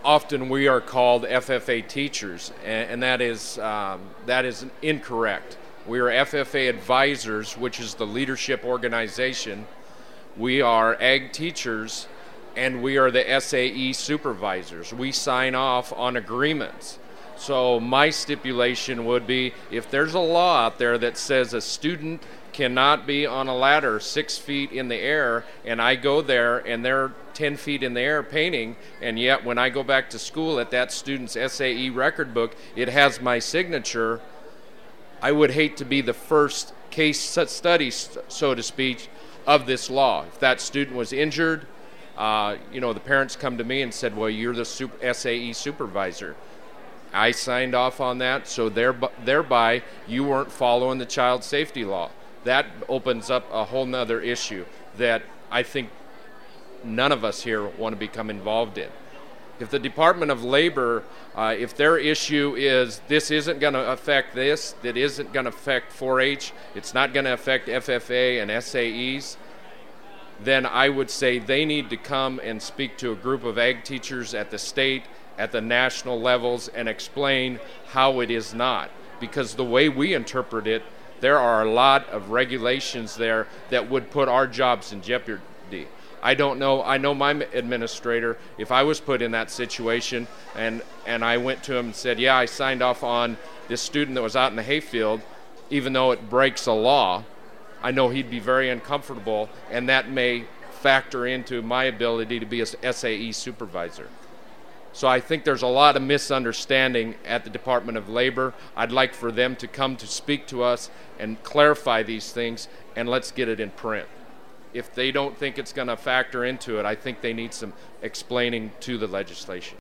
often we are called FFA teachers, and that is incorrect. We are FFA advisors, which is the leadership organization. We are ag teachers, and we are the SAE supervisors. We sign off on agreements. So my stipulation would be, if there's a law out there that says a student cannot be on a ladder 6 feet in the air, and I go there and they're 10 feet in the air painting, and yet when I go back to school at that student's SAE record book, it has my signature, I would hate to be the first case study, so to speak, of this law. If that student was injured, the parents come to me and said, well, you're the SAE supervisor. I signed off on that, so thereby you weren't following the child safety law. That opens up a whole nother issue that I think none of us here want to become involved in. If the Department of Labor, if their issue is this isn't going to affect this, that isn't going to affect 4-H, it's not going to affect FFA and SAEs, then I would say they need to come and speak to a group of ag teachers at the state, at the national levels, and explain how it is not. Because the way we interpret it, there are a lot of regulations there that would put our jobs in jeopardy. I don't know. I know my administrator, if I was put in that situation and I went to him and said, yeah, I signed off on this student that was out in the hayfield, even though it breaks a law, I know he'd be very uncomfortable, and that may factor into my ability to be a SAE supervisor. So I think there's a lot of misunderstanding at the Department of Labor. I'd like for them to come to speak to us and clarify these things, and let's get it in print. If they don't think it's going to factor into it, I think they need some explaining to the legislation.